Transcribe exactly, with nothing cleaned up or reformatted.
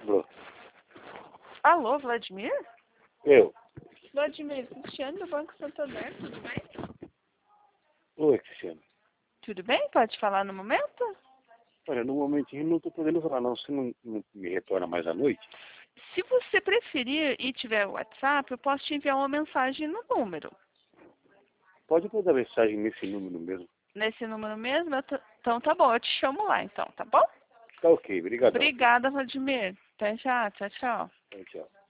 Alô? Alô, Vladimir? Eu. Vladimir, Cristiano do Banco Santander, tudo bem? Oi, Cristiano. Tudo bem? Pode falar no momento? Olha, no momentinho não estou podendo falar, não. Você não, não me retorna mais à noite? Se você preferir e tiver WhatsApp, eu posso te enviar uma mensagem no número. Pode mandar mensagem nesse número mesmo. Nesse número mesmo? Eu tô- Então tá bom, eu te chamo lá então, tá bom? Tá ok, obrigado. Obrigada, Vladimir. Até já, tchau, tchau. Tchau, tchau.